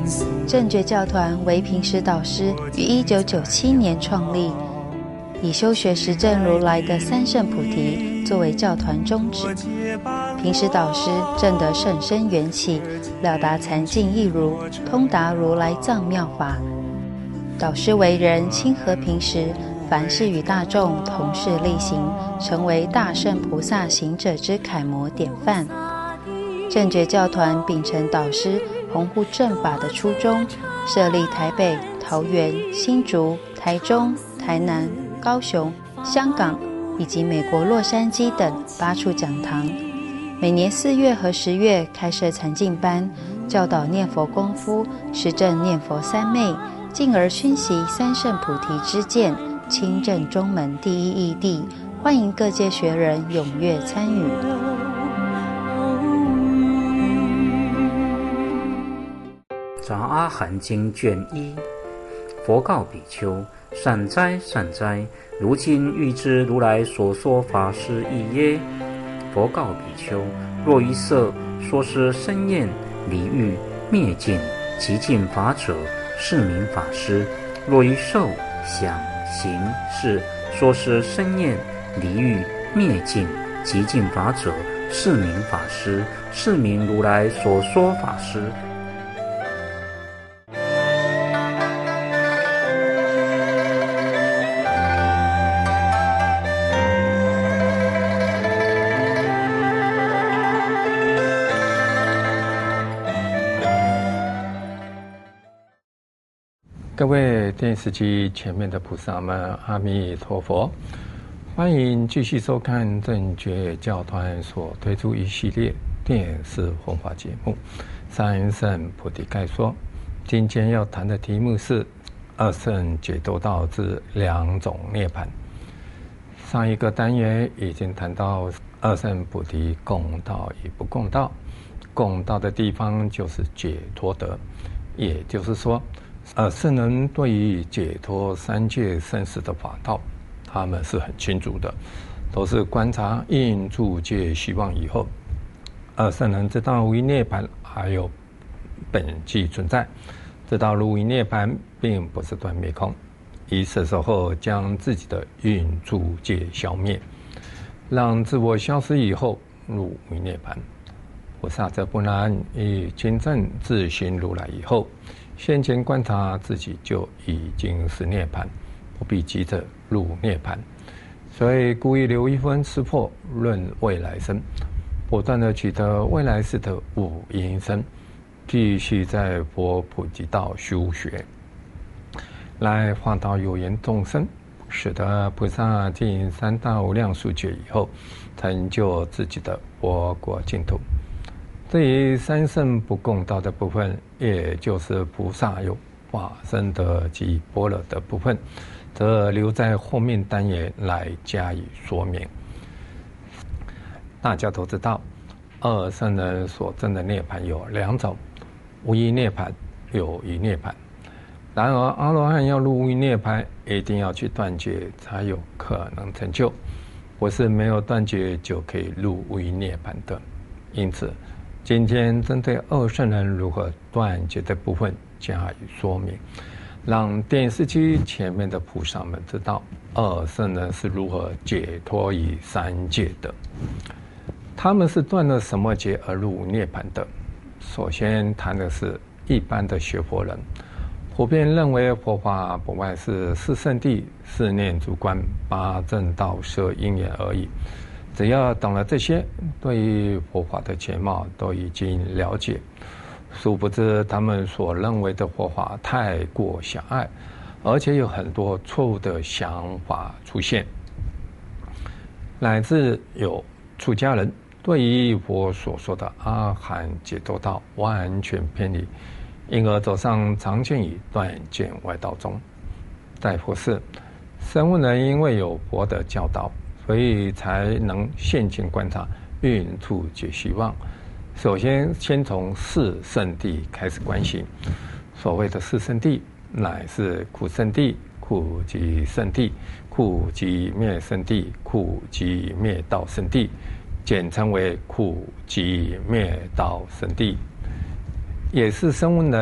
正觉教团为平时导师于1997年创立，以修学实证如来的三圣菩提作为教团宗旨。平时导师证得甚深缘起，了达禅境一如，通达如来藏妙法。导师为人亲和平时，凡事与大众同事力行，成为大圣菩萨行者之楷模典范。正觉教团秉承导师弘护正法的初衷，设立台北、桃园、新竹、台中、台南、高雄、香港以及美国洛杉矶等8处讲堂，每年4月和10月开设禅境班，教导念佛功夫，实证念佛三昧，进而熏习三圣菩提之见，亲证中门第一义谛，欢迎各界学人踊跃参与。 杂阿含经卷1，佛告比丘：善哉善哉，如今欲知如来所说法是义耶？佛告比丘：若于色说是生厌离欲灭尽极尽法者，是名法师；若于受想行识说是生厌离欲灭尽极尽法者，是名法师，是名如来所说法师。 各位电视机前面的菩萨们，阿弥陀佛！欢迎继续收看正觉教团所推出一系列电视弘法节目《三圣菩提概说》。今天要谈的题目是二圣解脱道之2种涅槃。上一个单元已经谈到二圣菩提共道与不共道，共道的地方就是解脱德，也就是说圣人对于解脱三界生死的法道，他们是很清楚的，都是观察应诸界虚妄以后，圣人知道无余涅槃还有本具存在，知道无余涅槃并不是断灭空，于是时候将自己的应诸界消灭，让自我消失以后入无余涅槃。菩萨则不然，以亲证自行如来以后，先前观察自己就已经是涅槃，不必急着入涅槃，所以故意留一分吃破论未来生，不断的取得未来世的五阴身，继续在佛普济道修学，来化导有缘众生，使得菩萨尽三大无量数劫以后，成就自己的佛国净土。对于三圣不共道的部分，也就是菩萨有法身德及般若的部分，则留在后面单元来加以说明。大家都知道，二圣人所证的涅槃有2种，无余涅槃、有余涅槃。然而阿罗汉要入无余涅槃，一定要去断绝才有可能成就，不是没有断绝就可以入无余涅槃的。因此今天针对二圣人如何断绝的部分加以说明，让电视机前面的菩萨们知道二圣人是如何解脱于三界的。他们是断了什么劫而入涅槃的？首先谈的是一般的学佛人，普遍认为佛法不外是4圣谛、4念住观、8正道、12因缘而已。只要懂了这些，对于佛法的全貌都已经了解，殊不知他们所认为的佛法太过狭隘，而且有很多错误的想法出现，乃至有出家人对于佛所说的阿含解脱道完全偏离，因而走上常见于断见外道中。在佛寺，声闻人因为有佛的教导，所以才能现前观察运处解虚妄。首先从4圣谛开始观行。所谓的4圣谛，乃是苦圣谛、苦集圣谛、苦集灭圣谛、苦集灭道圣谛，简称为苦集灭道圣谛，也是声闻人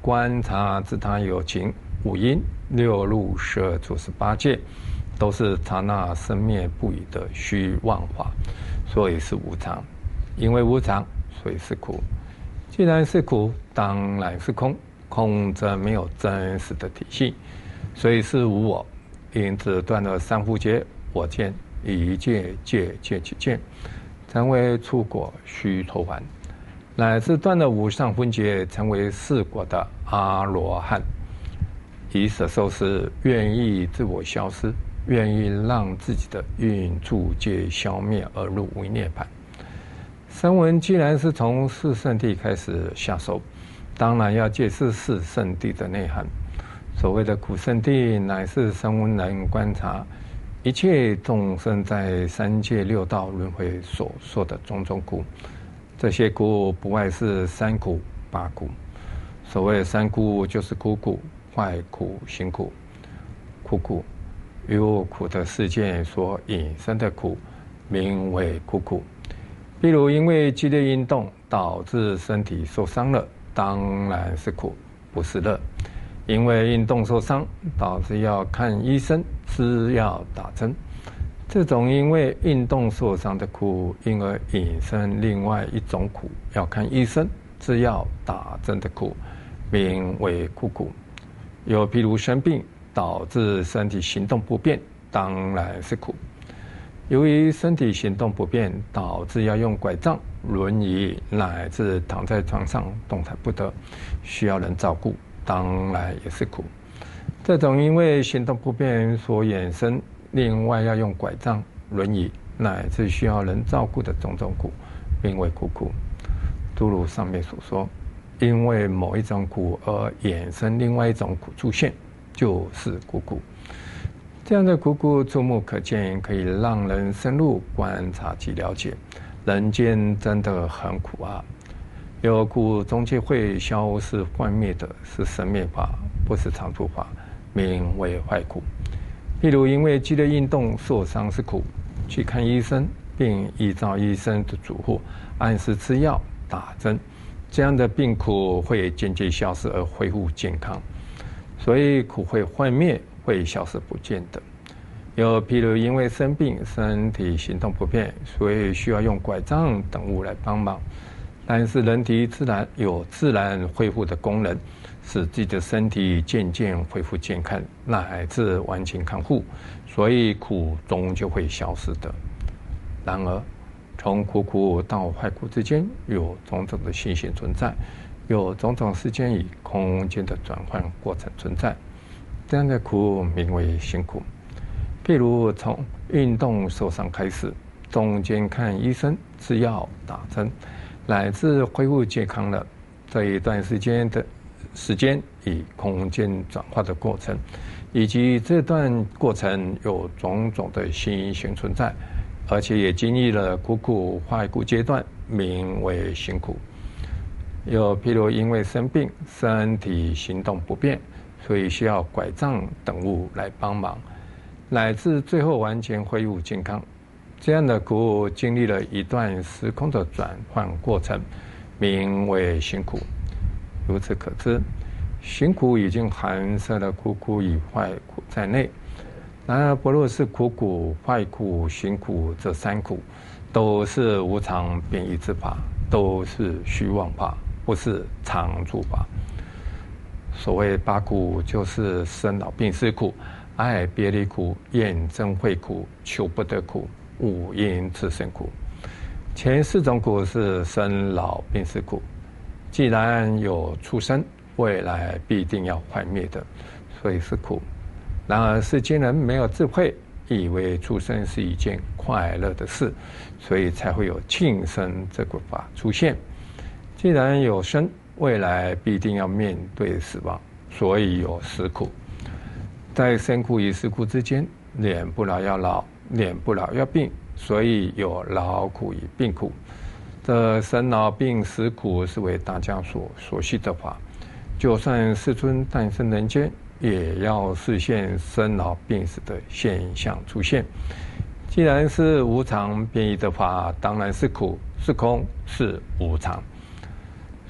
观察自他有情、五阴、六路、12处、18界，都是刹那生灭不已的虚妄法，所以是无常。因为无常，所以是苦。既然是苦，当然是空。空则没有真实的体系，所以是无我。因此断了三缚结、我见、一界、界界起见，成为出果须陀洹，乃至断了无上分别，成为四果的阿罗汉。以舍受是愿意自我消失，愿意让自己的运处界消灭而入为涅槃。声闻既然是从四圣谛开始下手，当然要解释四圣谛的内涵。所谓的苦圣谛，乃是声闻人观察一切众生在三界六道轮回所说的种种苦。这些苦不外是三苦、八苦。所谓三苦，就是苦苦、坏苦、行苦。苦苦由苦的事件所引生的苦，名为苦苦。譬如因为激烈运动导致身体受伤了，当然是苦，不是乐。因为运动受伤，导致要看医生、吃药、打针，这种因为运动受伤的苦，因而引生另外一种苦，要看医生、吃药、打针的苦，名为苦苦。又譬如生病导致身体行动不便，当然是苦。由于身体行动不便，导致要用拐杖、轮椅乃至躺在床上动弹不得，需要人照顾，当然也是苦。这种因为行动不便所衍生，另外要用拐杖、轮椅乃至需要人照顾的种种苦，名为苦苦。诸如上面所说，因为某一种苦而衍生另外一种苦出现，就是苦苦。这样的苦苦触目可见，可以让人深入观察及了解，人间真的很苦啊！有苦终究会消失幻灭的，是生灭法，不是常住法，名为坏苦。譬如因为激烈运动受伤是苦，去看医生，并依照医生的嘱咐按时吃药、打针，这样的病苦会渐渐消失而恢复健康，所以苦会幻灭，会消失不见的。又譬如因为生病，身体行动不便，所以需要用拐杖等物来帮忙，但是人体自然有自然恢复的功能，使自己的身体渐渐恢复健康，乃至完全康复，所以苦终究会消失的。然而从苦苦到坏苦之间，有种种的现象存在，有种种时间与空间的转换过程存在，这样的苦名为行苦。譬如从运动受伤开始，中间看医生、吃药、打针，乃至恢复健康了，这一段时间与空间转化的过程，以及这段过程有种种的现象存在，而且也经历了苦苦、坏苦阶段，名为行苦。又譬如因为生病，身体行动不便，所以需要拐杖等物来帮忙，乃至最后完全恢复健康，这样的苦经历了一段时空的转换过程，名为行苦。由此可知，行苦已经含摄了苦苦与坏苦在内。然而不论是苦苦、坏苦、行苦这三苦，都是无常变异之法，都是虚妄法，不是常住法。所谓八苦，就是生老病死苦、爱别离苦、厌憎会苦、求不得苦、五阴炽盛苦。前四种苦是生老病死苦，既然有畜生，未来必定要幻灭的，所以是苦。然而世间人没有智慧，以为畜生是一件快乐的事，所以才会有庆生这个法出现。既然有生，未来必定要面对死亡，所以有死苦。在生苦与死苦之间，免不了要老，免不了要病，所以有劳苦与病苦。这生老病死苦是为大家所熟悉的法，就算世尊诞生人间，也要实现生老病死的现象出现。既然是无常变异的法，当然是苦，是空，是无常。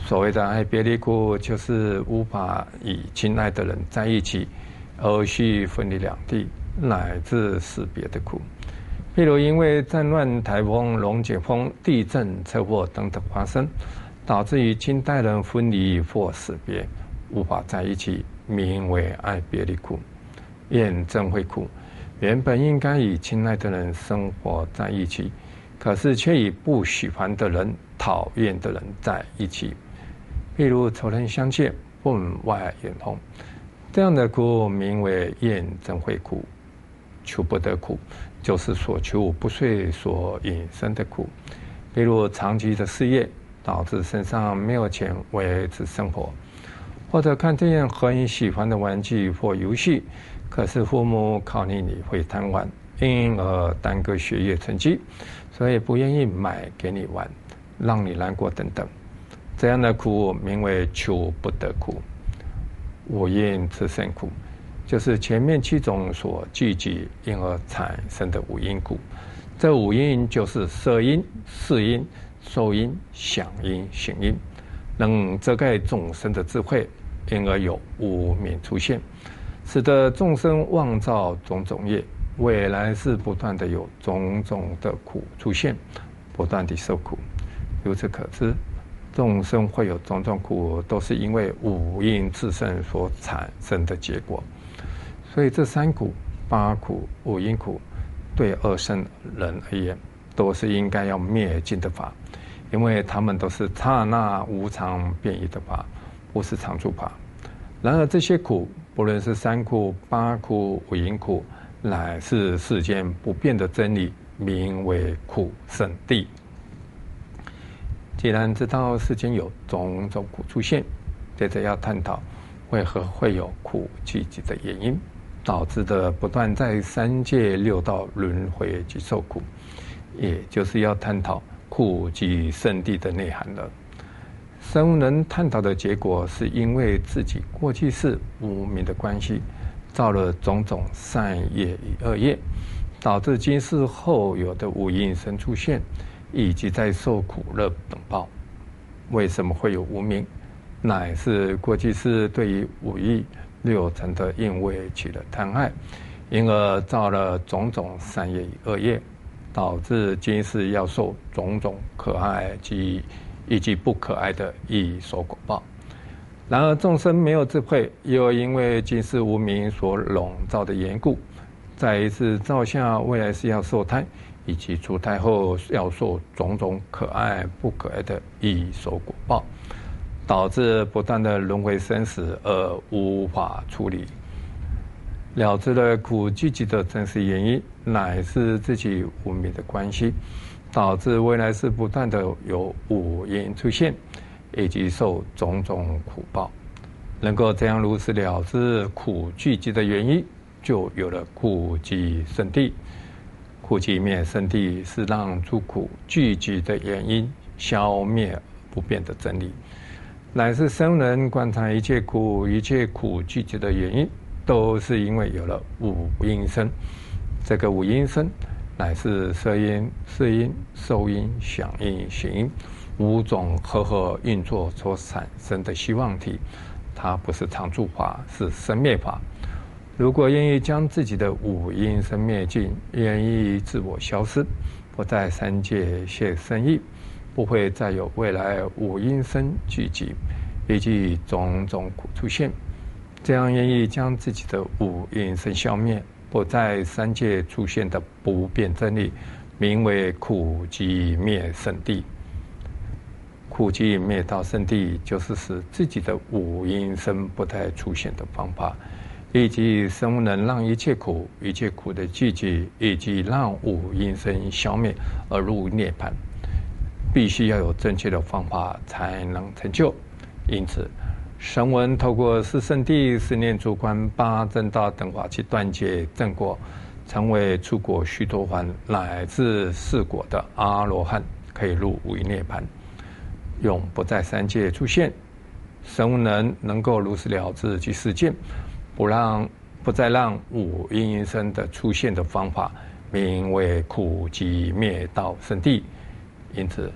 所谓的爱别离苦，就是无法与亲爱的人在一起，而需分离两地，乃至死别的苦。譬如因为战乱、台风、龙卷风、地震、车祸等等发生，导致与亲爱人分离或死别，无法在一起，名为爱别离苦。厌憎会苦，原本应该与亲爱的人生活在一起，可是却与不喜欢的人、讨厌的人在一起。譬如仇人相见，分外眼红，这样的苦名为厌憎会苦。求不得苦，就是所求不遂所引生的苦。比如长期的失业，导致身上没有钱维持生活，或者看这样很喜欢的玩具或游戏，可是父母考虑你会贪玩，因而耽搁学业成绩，所以不愿意买给你玩，让你难过等等。这样的苦名为求不得苦。五阴炽盛苦，就是前面7种所聚集因而产生的五阴苦。这五阴就是色阴、识阴、受阴、想阴、行阴，能遮盖众生的智慧，因而有无明出现，使得众生妄造种种业，未来是不断的有种种的苦出现，不断地受苦。由此可知，众生会有种种苦，都是因为五阴炽盛所产生的结果。所以这3苦、8苦、五阴苦，对恶圣人而言，都是应该要灭尽的法，因为他们都是刹那无常变异的法，不是常住法。然而这些苦，不论是3苦、8苦、五阴苦，乃是世间不变的真理，名为苦圣谛。既然知道世间有种种苦出现，接着要探讨为何会有苦聚集的原因，导致的不断在3界6道轮回及受苦，也就是要探讨苦集圣谛的内涵了。生人探讨的结果，是因为自己过去世无明的关系，造了种种善业与恶业，导致今世后有的五阴身出现，以及在受苦乐等报。为什么会有无明？乃是过去世对于五欲6尘的因为起了贪爱，因而造了种种善业与恶业，导致今世要受种种可爱以及不可爱的因所果报。然而众生没有智慧，又因为今世无明所笼罩的缘故，再一次造下未来是要受胎，以及出胎后要受种种可爱不可爱的因所果报，导致不断的轮回生死而无法处理。了知了苦聚集的真实原因，乃是自己无明的关系，导致未来是不断的有五阴出现，以及受种种苦报。能够这样如实了知苦聚集的原因，就有了苦集圣谛。苦集灭圣谛，是让诸苦聚集的原因消灭不变的真理，乃是生人观察一切苦聚集的原因，都是因为有了五阴身。这个五阴身乃是色阴、识阴、受阴、想阴、行阴5种合运作所产生的希望体，它不是常住法，是生灭法。如果愿意将自己的五阴身灭尽，愿意自我消失，不在3界现身意，不会再有未来五阴身聚集，以及种种苦出现。这样愿意将自己的五阴身消灭，不在3界出现的不变真理，名为苦集灭圣谛。苦集灭道圣谛，就是使自己的五阴身不再出现的方法，以及生能让一切苦的聚集，以及让五阴身消灭而入涅槃，必须要有正确的方法才能成就。因此声闻透过四圣谛、四念住观、8正道等法去断解正果，成为出果须陀洹乃至4果的阿罗汉，可以入无余涅槃，永不在3界出现。声闻能够如实了知其世间，不再让五阴身的出现的方法，名为苦集灭道圣谛。因此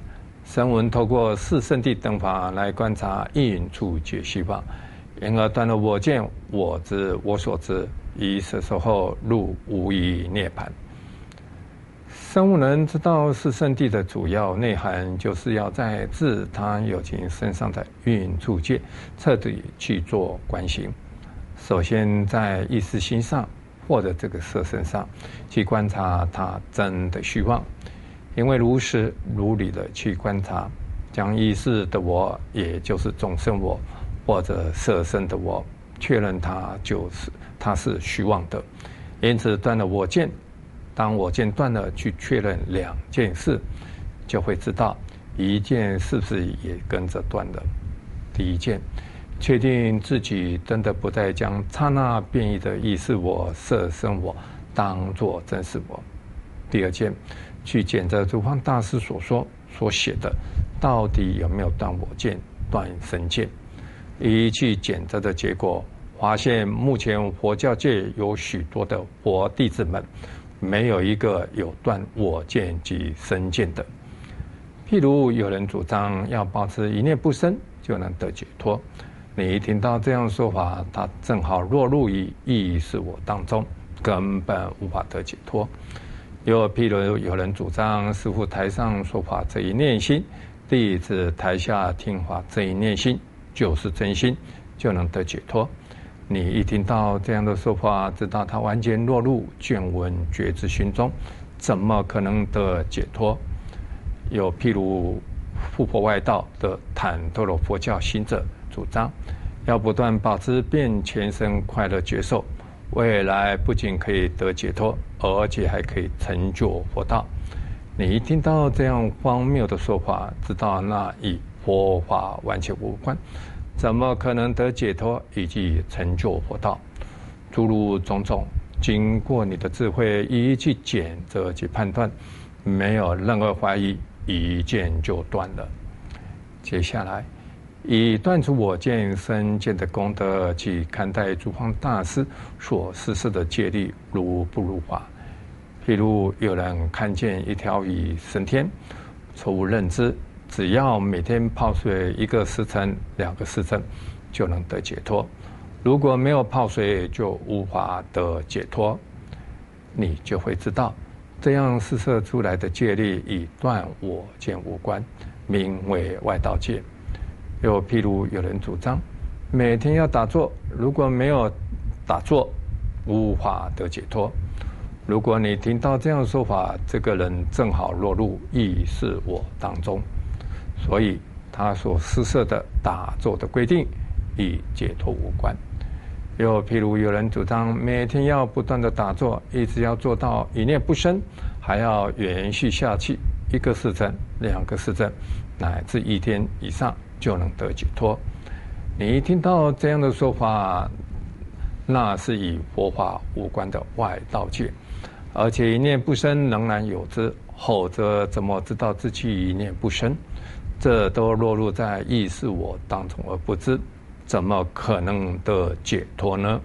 声闻透过四圣谛等法来观察应处解析法，因而断了我见、我执、我所知，以摄受后入无疑涅槃。声闻人知道四圣谛的主要内涵，就是要在自他有情身上的运处界彻底去做观行。首先在意识心上或者这个色身上去观察它真的虚妄，因为如实如理的去观察，将意识的我，也就是众生我或者色身的我，确认它是虚妄的，因此断了我见。当我见断了，去确认两件事，就会知道一件是不是也跟着断了。第一件，确定自己真的不再将刹那变异的意识我、色身我当作真实我。第二件，去检测诸方大师所写的，到底有没有断我见、断身见。一去检测的结果，发现目前佛教界有许多的佛弟子们，没有一个有断我见及身见的。譬如有人主张要保持一念不生就能得解脱，你一听到这样说法，他正好落入于意识我当中，根本无法得解脱。又譬如有人主张师父台上说法这一念心，弟子台下听法这一念心就是真心，就能得解脱。你一听到这样的说法，知道他完全落入见闻觉知心中，怎么可能得解脱？有譬如富婆外道的坦多罗佛教行者主张，要不断保持变前生快乐觉受，未来不仅可以得解脱，而且还可以成就佛道。你一听到这样荒谬的说法，知道那与佛法完全无关，怎么可能得解脱以及成就佛道？诸如种种，经过你的智慧一一去检测及判断，没有任何怀疑，一见就断了。接下来以断除我见身见的功德去看待诸方大师所实施的戒律如不如法。譬如有人看见一条鱼升天，错误认知，只要每天泡水1个时辰、2个时辰就能得解脱，如果没有泡水就无法得解脱。你就会知道，这样施设出来的戒律与断我见无关，名为外道戒。又譬如有人主张每天要打坐，如果没有打坐无法得解脱。如果你听到这样的说法，这个人正好落入意识我当中，所以他所施设的打坐的规定与解脱无关。又譬如有人主张每天要不断的打坐，一直要做到一念不生，还要延续下去1个时辰、2个时辰，乃至1天以上就能得解脱。你一听到这样的说法，那是与佛法无关的外道戒，而且一念不生仍然有之，后者怎么知道自己一念不生？这都落入在意识我当中而不知，怎么可能得解脱呢？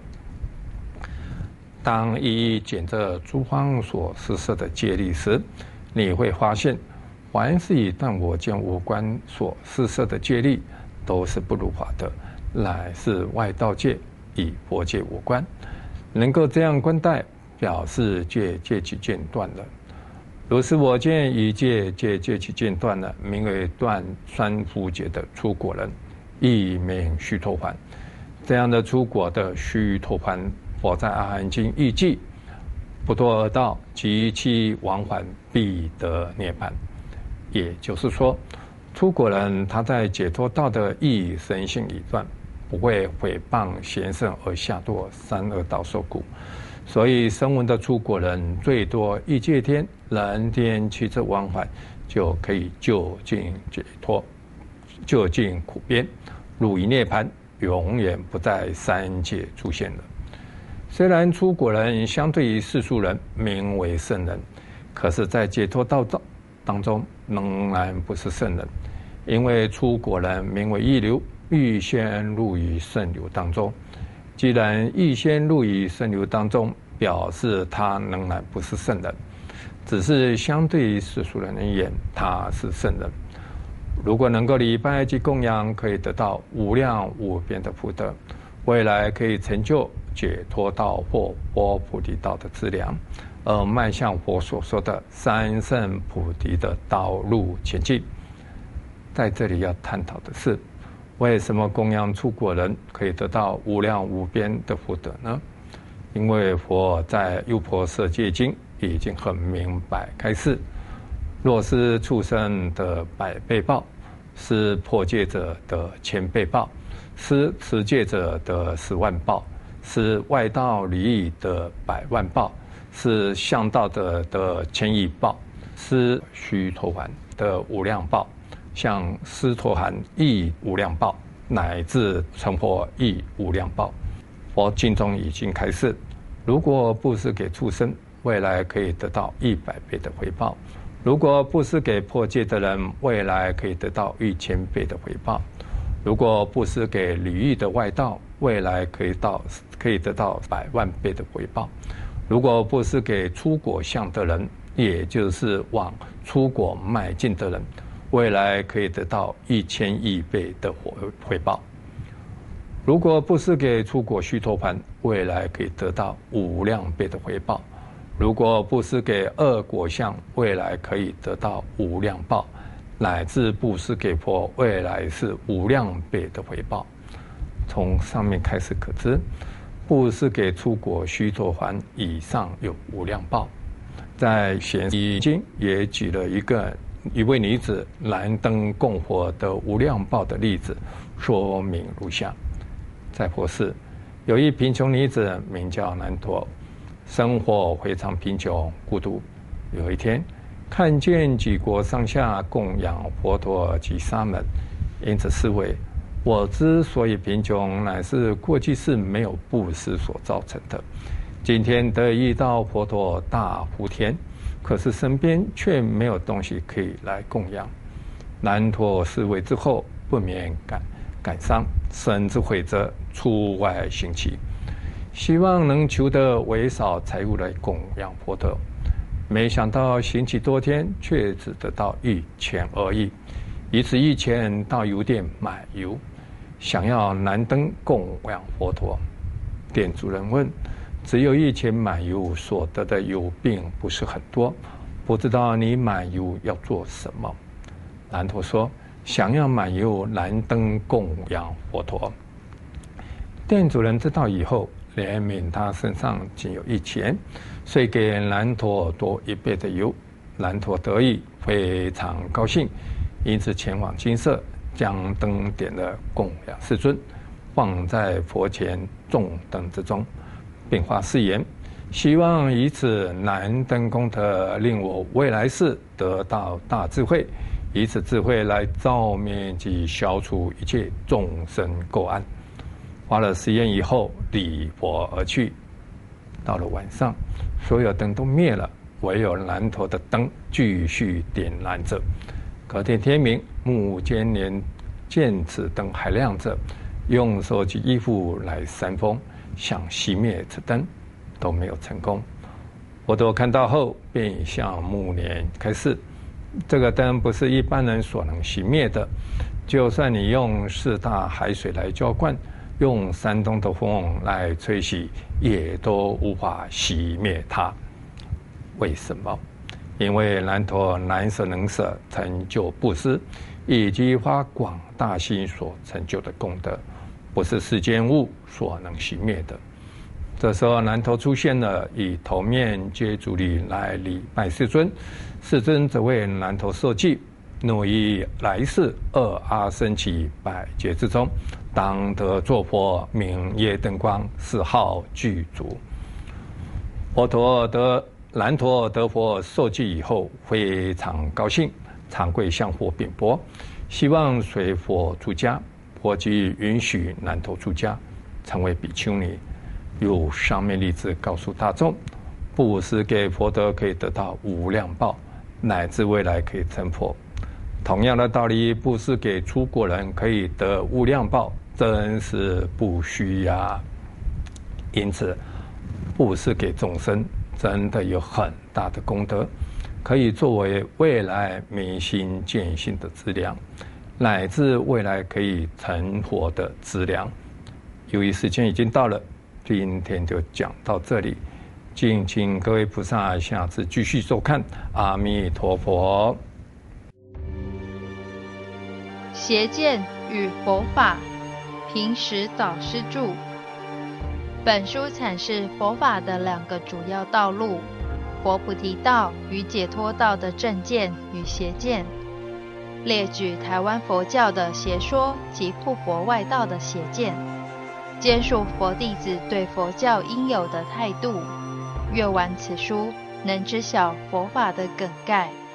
当一一检测诸方所施设的戒律时，你会发现，凡是与断我见无关所施设的戒律，都是不如法的，乃是外道戒，与佛戒无关。能够这样观待，表示戒其见断了。如是我见与戒其见断了，名为断三福劫的出果人，亦名须陀洹。这样的出果的须陀洹，佛在《阿含经》预记，不堕恶道，及其往返必得涅槃。也就是说，出果人他在解脱道的一生性已断，不会毁谤贤圣而下堕三恶道受苦。所以声闻的出果人最多欲界天、人天七次往返，就可以就近解脱，就近苦边，入于涅槃，永远不在三界出现了。虽然出果人相对于世俗人名为圣人，可是在解脱道当中仍然不是圣人，因为出果人名为一流，欲先入于圣流当中。既然欲先入于圣流当中，表示他仍然不是圣人，只是相对于世俗人而言，他是圣人。 如果能够礼拜及供养，可以得到无量无边的福德，未来可以成就解脱道或佛菩提道的资粮，而迈向佛所说的三圣菩提的道路前进。在这里要探讨的是，为什么供养出果人可以得到无量无边的福德呢？因为佛在《优婆塞戒经》已经很明白开示，若是畜生的100倍报，是破戒者的1000倍报，是持戒者的10万报，是外道离异的100万报，是向道的1000亿报，是须陀洹的无量报，像斯陀含亦无量报，乃至成佛亦无量报。佛经中已经开示，如果布施给畜生，未来可以得到100倍的回报；如果布施给破戒的人，未来可以得到1000倍的回报；如果布施给离欲的外道，未来可以得到100万倍的回报；如果布施给出果相的人，也就是往出果迈进的人，未来可以得到1000亿倍的回报；如果布施给出果须陀洹，未来可以得到无量倍的回报；如果布施给恶果相，未来可以得到无量报，乃至布施给佛，未来是无量倍的回报。从上面开始可知，布施给出果须陀洹以上有无量报。在显义经也举了一位女子燃灯供佛的无量报的例子，说明如下：在佛寺有一贫穷女子，名叫难陀，生活非常贫穷孤独。有一天，看见几国上下供养佛陀及沙门，因此思维，我之所以贫穷，乃是过去世没有布施所造成的。今天得遇到佛陀大福田，可是身边却没有东西可以来供养。难陀思维之后，不免感伤，甚至悔则出外行乞，希望能求得微少财物来供养佛陀。没想到行乞多天，却只得到1000而已。以此1000到油店买油，想要燃灯供养佛陀。店主人问，只有1000买油，所得的油并不是很多，不知道你买油要做什么？难陀说，想要买油燃灯供养佛陀。店主人知道以后，怜悯他身上仅有1000，遂给难陀多1倍的油。难陀得意，非常高兴，因此前往精舍，将灯点了供养世尊，放在佛前众灯之中，并发誓言，希望以此燃灯功德，令我未来世得到大智慧，以此智慧来照灭及消除一切众生垢案。发了誓言以后，礼佛而去。到了晚上，所有灯都灭了，唯有难陀的灯继续点燃着。隔天天明，目犍连见此灯还亮着，用手及衣服来扇风，想熄灭此灯，都没有成功。佛陀看到后，便向目连开示，这个灯不是一般人所能熄灭的，就算你用4大海水来浇灌，用山东的风来吹洗，也都无法熄灭它。为什么？因为难陀难舍能舍成就布施，以及发广大心所成就的功德，不是世间物所能熄灭的。这时候难陀出现了，以头面接足礼来礼拜世尊。世尊则为难陀受记，怒以来世2阿僧祇百劫之中，当得作佛，明业灯光，是号具足。难陀得佛受记以后，非常高兴，长跪向佛禀薄，希望随佛出家。佛即允许难陀出家，成为比丘尼。有上面例子告诉大众，布施给佛德可以得到无量报，乃至未来可以成佛。同样的道理，布施给出果人可以得无量报，真是不虚呀。因此，布施给众生真的有很大的功德， 可以作为未来明心见性的资粮，乃至未来可以成佛的资粮。由于时间已经到了，今天就讲到这里，敬请各位菩萨下次继续收看。阿弥陀佛。 邪见与佛法，平时导师著。本书阐释佛法的两个主要道路：佛菩提道与解脱道的正见与邪见，列举台湾佛教的邪说及破佛外道的邪见，兼述佛弟子对佛教应有的态度。阅完此书，能知晓佛法的梗概。